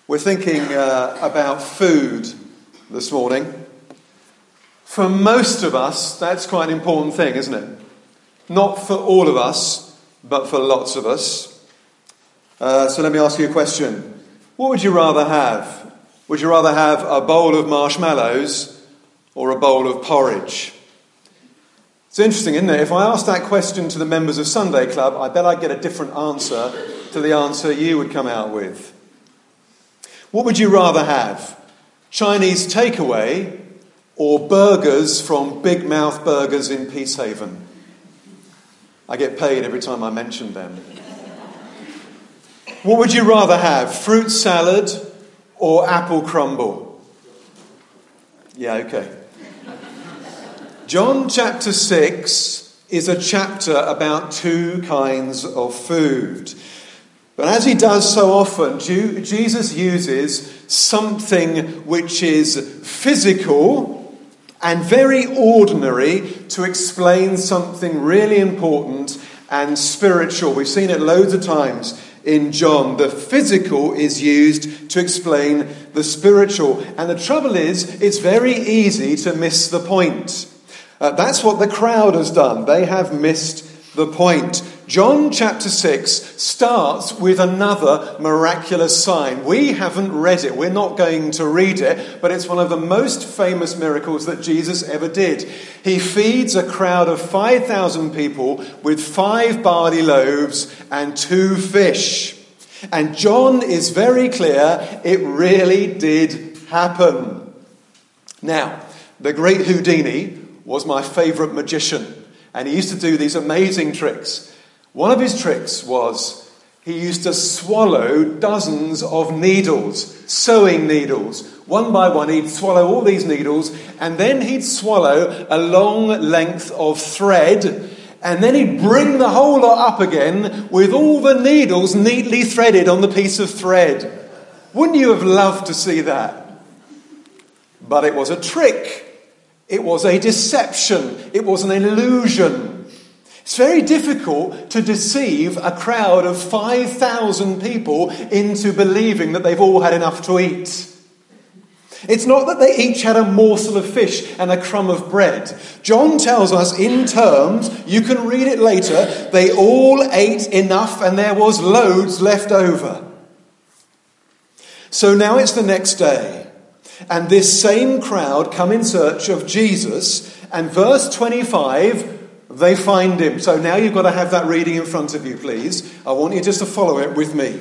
We're thinking about food this morning. For most of us, that's quite an important thing, isn't it? Not for all of us, but for lots of us. So let me ask you a question. What would you rather have? Would you rather have a bowl of marshmallows or a bowl of porridge? It's interesting, isn't it? If I asked that question to the members of Sunday Club, I bet I'd get a different answer to the answer you would come out with. What would you rather have? Chinese takeaway or burgers from Big Mouth Burgers in Peacehaven? I get paid every time I mention them. What would you rather have? Fruit salad or apple crumble? Yeah, okay. John chapter 6 is a chapter about two kinds of food. But as he does so often, Jesus uses something which is physical and very ordinary to explain something really important and spiritual. We've seen it loads of times in John. The physical is used to explain the spiritual. And the trouble is, it's very easy to miss the point. That's what the crowd has done. They have missed the point. John chapter 6 starts with another miraculous sign. We haven't read it. We're not going to read it, but it's one of the most famous miracles that Jesus ever did. He feeds a crowd of 5,000 people with 5 barley loaves and 2 fish. And John is very clear, it really did happen. Now, the great Houdini was my favourite magician, and he used to do these amazing tricks. One of his tricks was he used to swallow dozens of needles, sewing needles. One by one, he'd swallow all these needles, and then he'd swallow a long length of thread, and then he'd bring the whole lot up again with all the needles neatly threaded on the piece of thread. Wouldn't you have loved to see that? But it was a trick. It was a deception. It was an illusion. It's very difficult to deceive a crowd of 5,000 people into believing that they've all had enough to eat. It's not that they each had a morsel of fish and a crumb of bread. John tells us in terms, you can read it later, they all ate enough and there was loads left over. So now it's the next day, and this same crowd come in search of Jesus, and verse 25, they find him. So now you've got to have that reading in front of you, please. I want you just to follow it with me.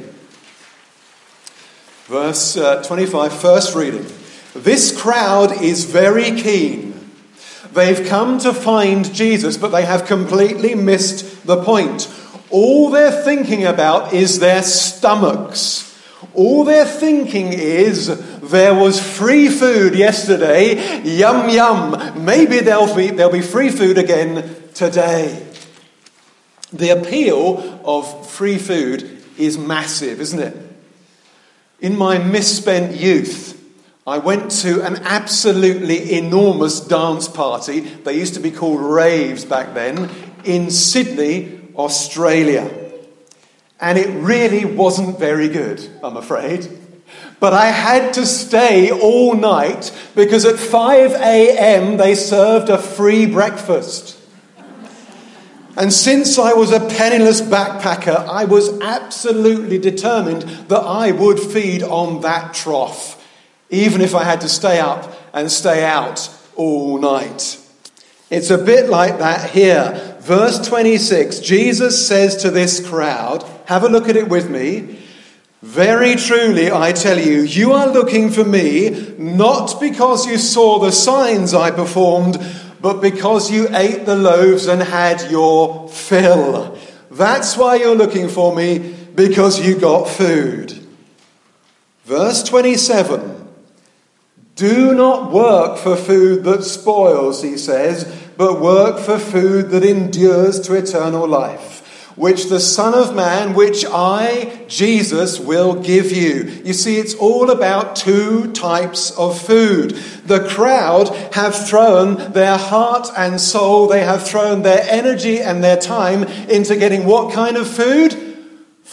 Verse 25, first reading. This crowd is very keen. They've come to find Jesus, but they have completely missed the point. All they're thinking about is their stomachs. All they're thinking is, there was free food yesterday. Yum, yum. Maybe there'll be free food again today. The appeal of free food is massive, isn't it? In my misspent youth, I went to an absolutely enormous dance party. They used to be called raves back then, in Sydney, Australia. And it really wasn't very good, I'm afraid. But I had to stay all night because at 5 a.m. they served a free breakfast. And since I was a penniless backpacker, I was absolutely determined that I would feed on that trough, even if I had to stay up and stay out all night. It's a bit like that here. Verse 26, Jesus says to this crowd, have a look at it with me. Very truly, I tell you, you are looking for me, not because you saw the signs I performed, but because you ate the loaves and had your fill. That's why you're looking for me, because you got food. Verse 27. Do not work for food that spoils, he says, but work for food that endures to eternal life, which the Son of Man, which I, Jesus, will give you. You see, it's all about two types of food. The crowd have thrown their heart and soul, they have thrown their energy and their time into getting what kind of food?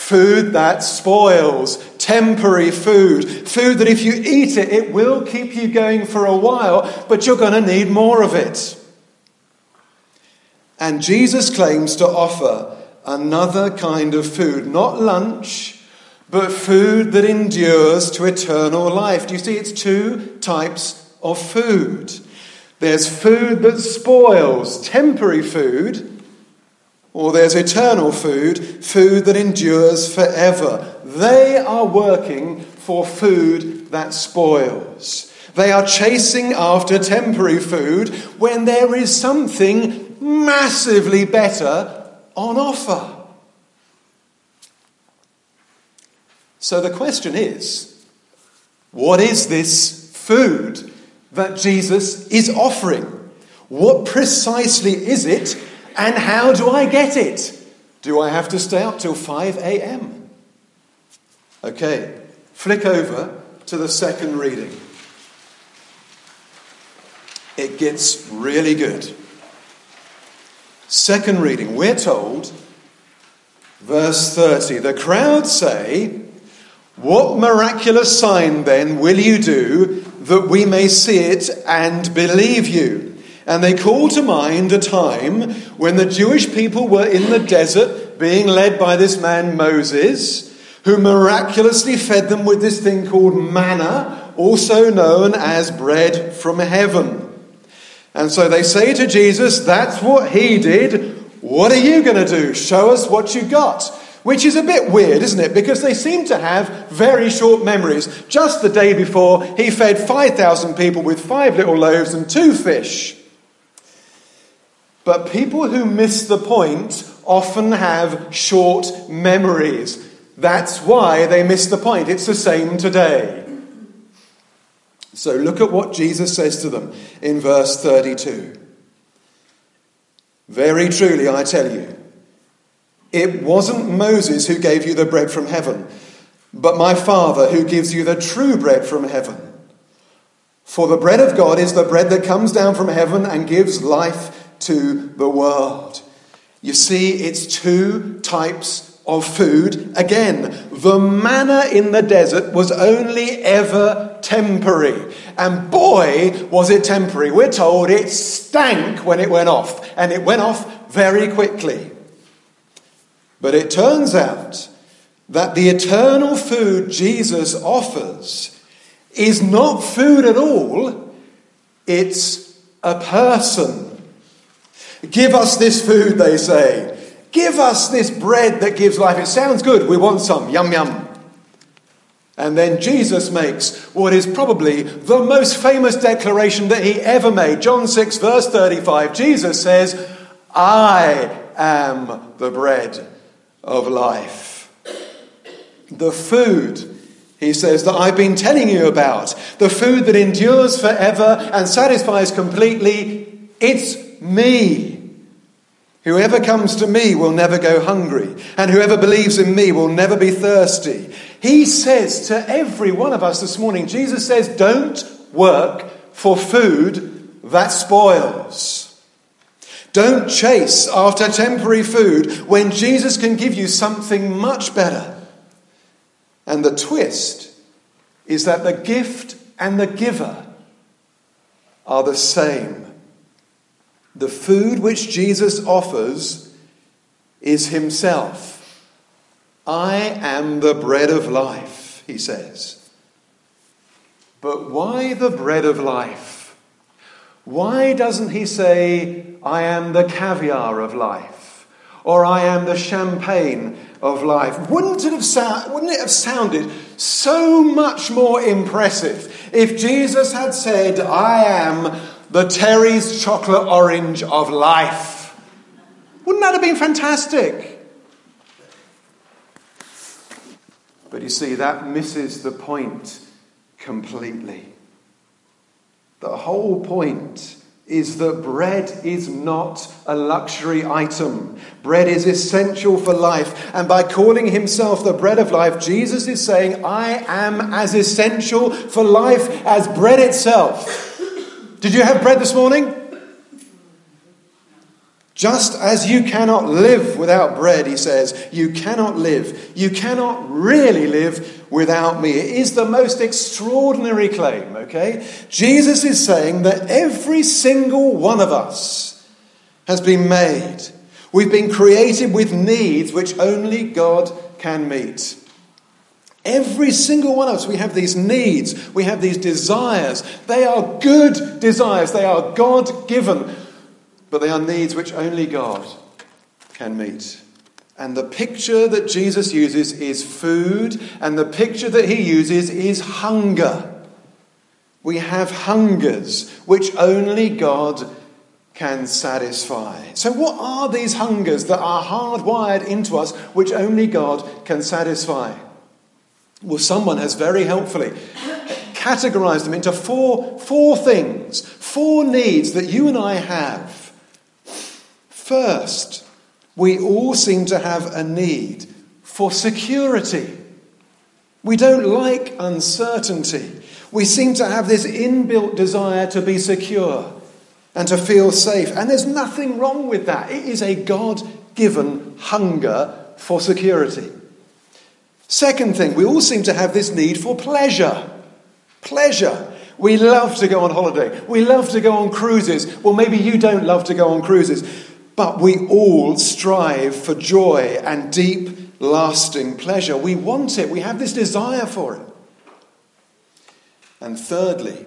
Food that spoils, temporary food. Food that if you eat it, it will keep you going for a while, but you're going to need more of it. And Jesus claims to offer another kind of food, not lunch, but food that endures to eternal life. Do you see, it's two types of food. There's food that spoils, temporary food, or there's eternal food, food that endures forever. They are working for food that spoils. They are chasing after temporary food when there is something massively better on offer. So the question is, what is this food that Jesus is offering? What precisely is it, and how do I get it? Do I have to stay up till 5 a.m.? Okay, flick over to the second reading. It gets really good. Second reading, we're told, verse 30, the crowd say, "What miraculous sign then will you do that we may see it and believe you?" And they call to mind a time when the Jewish people were in the desert being led by this man Moses, who miraculously fed them with this thing called manna, also known as bread from heaven. And so they say to Jesus, that's what he did. What are you going to do? Show us what you got. Which is a bit weird, isn't it? Because they seem to have very short memories. Just the day before, he fed 5,000 people with 5 little loaves and 2 fish. But people who miss the point often have short memories. That's why they miss the point. It's the same today. So look at what Jesus says to them in verse 32. "Very truly, I tell you, it wasn't Moses who gave you the bread from heaven, but my Father who gives you the true bread from heaven. For the bread of God is the bread that comes down from heaven and gives life to the world." You see, it's two types of food. Again, the manna in the desert was only ever temporary. And boy, was it temporary. We're told it stank when it went off. And it went off very quickly. But it turns out that the eternal food Jesus offers is not food at all. It's a person. Give us this food, they say. Give us this bread that gives life. It sounds good. We want some. Yum, yum. And then Jesus makes what is probably the most famous declaration that he ever made. John 6, verse 35. Jesus says, "I am the bread of life." The food, he says, that I've been telling you about, the food that endures forever and satisfies completely, it's me. "Whoever comes to me will never go hungry, and whoever believes in me will never be thirsty." He says to every one of us this morning, Jesus says, don't work for food that spoils. Don't chase after temporary food when Jesus can give you something much better. And the twist is that the gift and the giver are the same. The food which Jesus offers is himself. "I am the bread of life," he says. But why the bread of life? Why doesn't he say, "I am the caviar of life," or "I am the champagne of life"? Wouldn't it have sounded so much more impressive if Jesus had said, "I am the Terry's chocolate orange of life"? Wouldn't that have been fantastic? But you see, that misses the point completely. The whole point is that bread is not a luxury item. Bread is essential for life. And by calling himself the bread of life, Jesus is saying, I am as essential for life as bread itself. Did you have bread this morning? Just as you cannot live without bread, he says, you cannot really live without me. It is the most extraordinary claim, okay? Jesus is saying that every single one of us has been made. We've been created with needs which only God can meet. Every single one of us, we have these needs, we have these desires. They are good desires, they are God-given, but they are needs which only God can meet. And the picture that Jesus uses is food, and the picture that he uses is hunger. We have hungers which only God can satisfy. So what are these hungers that are hardwired into us which only God can satisfy? Well, someone has very helpfully categorized them into four things, four needs that you and I have. First, we all seem to have a need for security. We don't like uncertainty. We seem to have this inbuilt desire to be secure and to feel safe. And there's nothing wrong with that. It is a God-given hunger for security. Second thing, we all seem to have this need for pleasure. Pleasure. We love to go on holiday. We love to go on cruises. Well, maybe you don't love to go on cruises. But we all strive for joy and deep, lasting pleasure. We want it. We have this desire for it. And thirdly,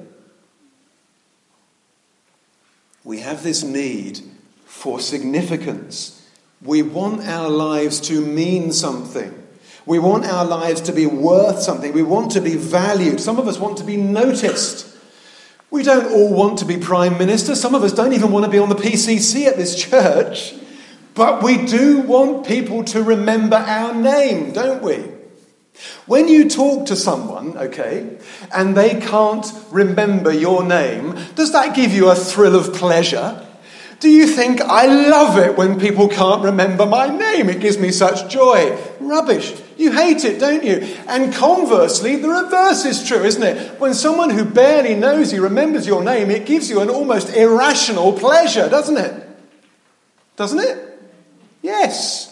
we have this need for significance. We want our lives to mean something. We want our lives to be worth something. We want to be valued. Some of us want to be noticed. We don't all want to be Prime Minister. Some of us don't even want to be on the PCC at this church. But we do want people to remember our name, don't we? When you talk to someone, okay, and they can't remember your name, does that give you a thrill of pleasure? Do you think, I love it when people can't remember my name? It gives me such joy. Rubbish. You hate it, don't you? And conversely, the reverse is true, isn't it? When someone who barely knows you remembers your name, it gives you an almost irrational pleasure, doesn't it? Doesn't it? Yes.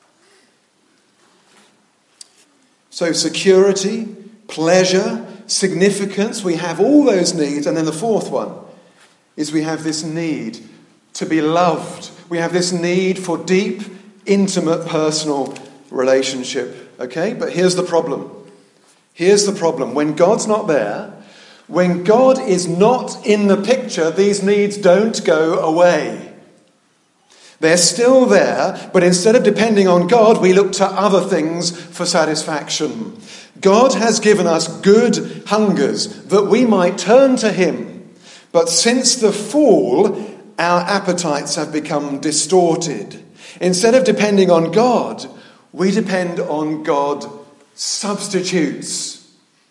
So security, pleasure, significance, we have all those needs. And then the fourth one is we have this need to be loved. We have this need for deep, intimate, personal relationship. Okay, but here's the problem. Here's the problem. When God's not there, when God is not in the picture, these needs don't go away. They're still there, but instead of depending on God, we look to other things for satisfaction. God has given us good hungers that we might turn to him. But since the fall, our appetites have become distorted. Instead of depending on God, we depend on God substitutes.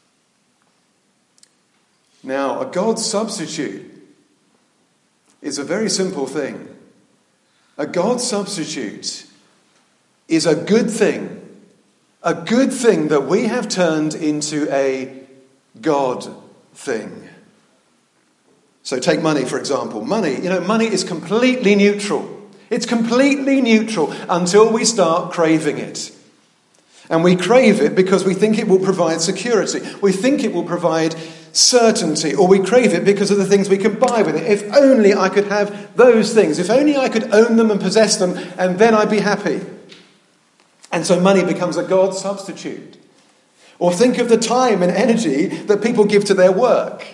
Now, a God substitute is a very simple thing. A God substitute is a good thing that we have turned into a God thing. So take money, for example. Money is completely neutral. It's completely neutral until we start craving it. And we crave it because we think it will provide security. We think it will provide certainty. Or we crave it because of the things we can buy with it. If only I could have those things. If only I could own them and possess them, and then I'd be happy. And so money becomes a God substitute. Or think of the time and energy that people give to their work,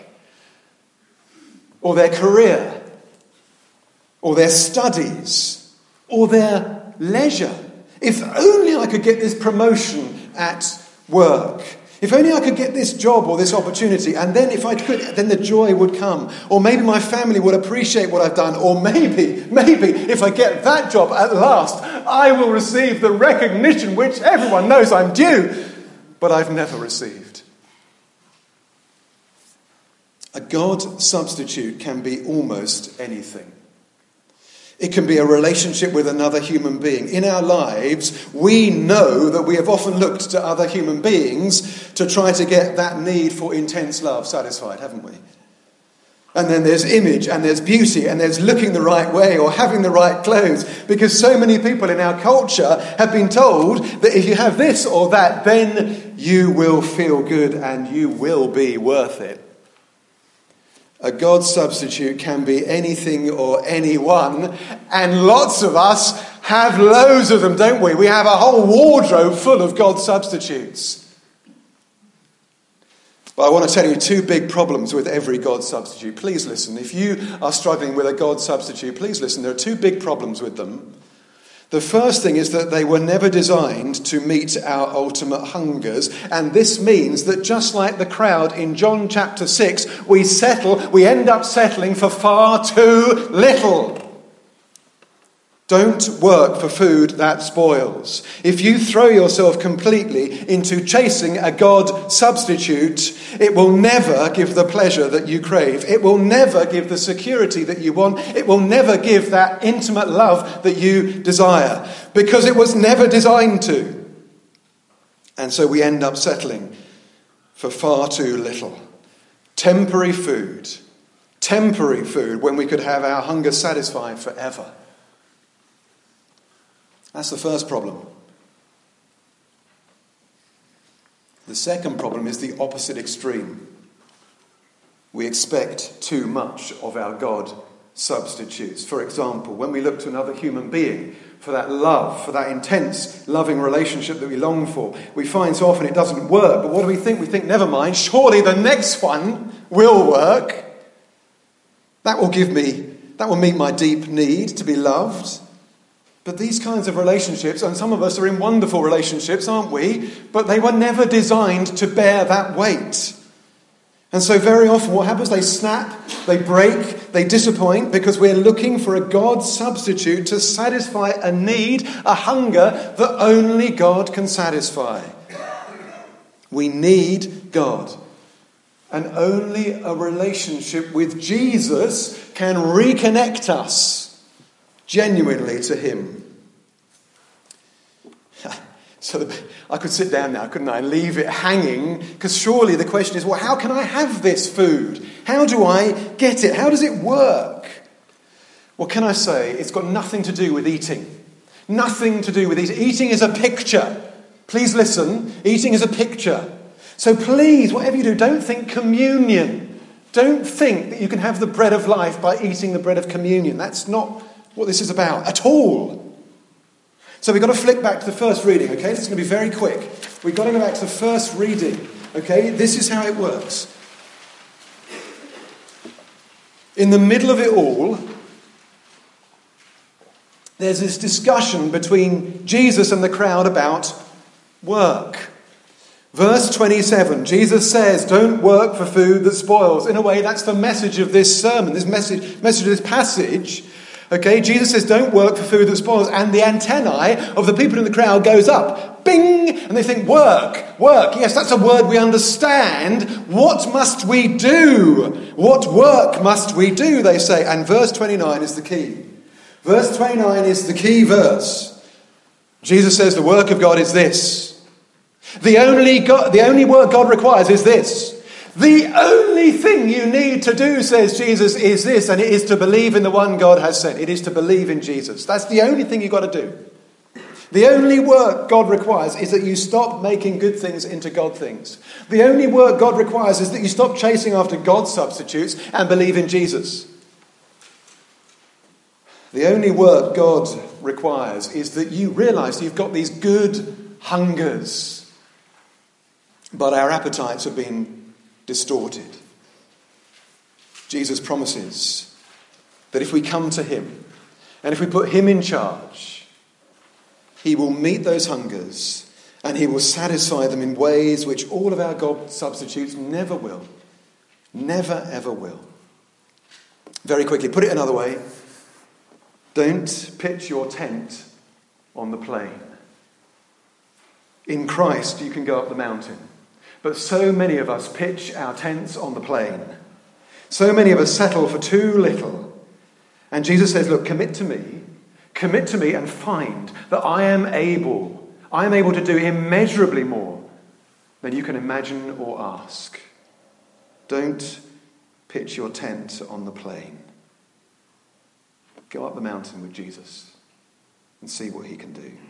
or their career, or their studies, or their leisure. If only I could get this promotion at work. If only I could get this job or this opportunity. And then if I could, then the joy would come. Or maybe my family would appreciate what I've done. Or maybe if I get that job at last, I will receive the recognition which everyone knows I'm due, but I've never received. A God substitute can be almost anything. It can be a relationship with another human being. In our lives, we know that we have often looked to other human beings to try to get that need for intense love satisfied, haven't we? And then there's image, and there's beauty, and there's looking the right way or having the right clothes. Because so many people in our culture have been told that if you have this or that, then you will feel good and you will be worth it. A God substitute can be anything or anyone, and lots of us have loads of them, don't we? We have a whole wardrobe full of God substitutes. But I want to tell you two big problems with every God substitute. Please listen. If you are struggling with a God substitute, please listen. There are two big problems with them. The first thing is that they were never designed to meet our ultimate hungers. And this means that just like the crowd in John chapter 6, we end up settling for far too little. Don't work for food that spoils. If you throw yourself completely into chasing a God substitute, it will never give the pleasure that you crave. It will never give the security that you want. It will never give that intimate love that you desire, because it was never designed to. And so we end up settling for far too little. Temporary food when we could have our hunger satisfied forever. That's the first problem. The second problem is the opposite extreme. We expect too much of our God substitutes. For example, when we look to another human being for that love, for that intense, loving relationship that we long for, we find so often it doesn't work. But what do we think? We think, never mind, surely the next one will work. That will meet my deep need to be loved. But these kinds of relationships, and some of us are in wonderful relationships, aren't we? But they were never designed to bear that weight. And so very often what happens, they snap, they break, they disappoint, because we're looking for a God substitute to satisfy a need, a hunger that only God can satisfy. We need God. And only a relationship with Jesus can reconnect us genuinely to him. So I could sit down now, couldn't I, and leave it hanging, because surely the question is, well, how can I have this food? How do I get it? How does it work? Well, can I say, it's got nothing to do with eating. Nothing to do with eating. Eating is a picture. Please listen. Eating is a picture. So please, whatever you do, don't think communion. Don't think that you can have the bread of life by eating the bread of communion. That's not what this is about at all. So we've got to flick back to the first reading, okay? This is going to be very quick. We've got to go back to the first reading, okay? This is how it works. In the middle of it all, there's this discussion between Jesus and the crowd about work. Verse 27, Jesus says, don't work for food that spoils. In a way, that's the message of this sermon, this message of this passage. Okay, Jesus says, don't work for food that spoils. And the antennae of the people in the crowd goes up. Bing! And they think, work. Yes, that's a word we understand. What must we do? What work must we do, they say. And verse 29 is the key. Verse 29 is the key verse. Jesus says the work of God is this. The only work God requires is this. The only thing you need to do, says Jesus, is this, and it is to believe in the one God has sent. It is to believe in Jesus. That's the only thing you've got to do. The only work God requires is that you stop making good things into God things. The only work God requires is that you stop chasing after God substitutes and believe in Jesus. The only work God requires is that you realise you've got these good hungers, but our appetites have been distorted. Jesus promises that if we come to him and if we put him in charge, he will meet those hungers and he will satisfy them in ways which all of our God substitutes never will. Never, ever will. Very quickly, put it another way. Don't pitch your tent on the plain. In Christ, you can go up the mountain. But so many of us pitch our tents on the plain. So many of us settle for too little. And Jesus says, look, commit to me and find that I am able to do immeasurably more than you can imagine or ask. Don't pitch your tent on the plain. Go up the mountain with Jesus and see what he can do.